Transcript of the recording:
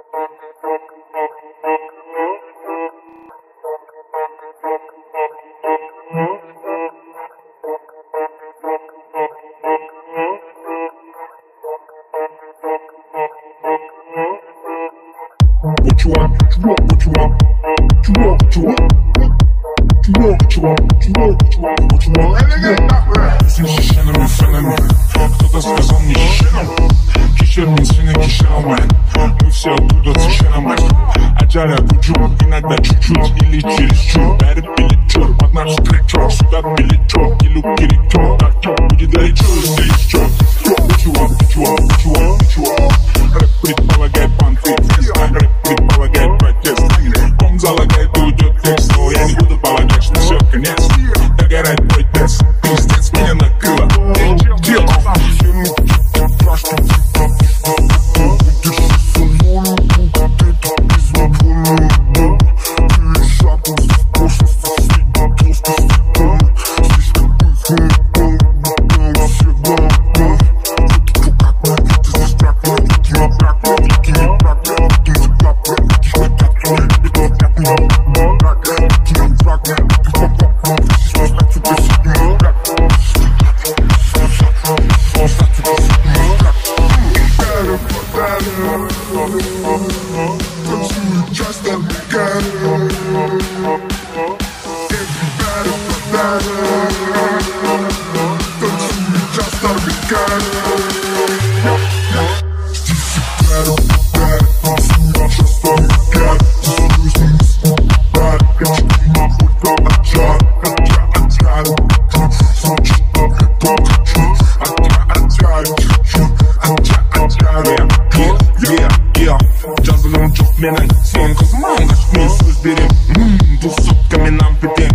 What you want? What you want? What you want? What you want? What you want? What you want? What you want? What you want? What you want? Все шишенами фенами, кто-то сказал мне шишенам. Кишер минсины кишерамай, мы все оттуда цишерамай. Аджаля кучу, иногда чуть-чуть или чересчур. Дарит билетчур, под наш скрипчур. Сюда билетчур, и люк киричур. Так чё будет горячо, если еще. What you want? What you want? What you want? What you want? Рэп предполагает панты, рэп предполагает протест. Он залагает и уйдет текст, но я не буду полагать, что все конец. Догорает мой тест, пиздец меня накрыло. Дело. Менің сен қызым аңғаш мен сөз берем бұл суткамен нам бітем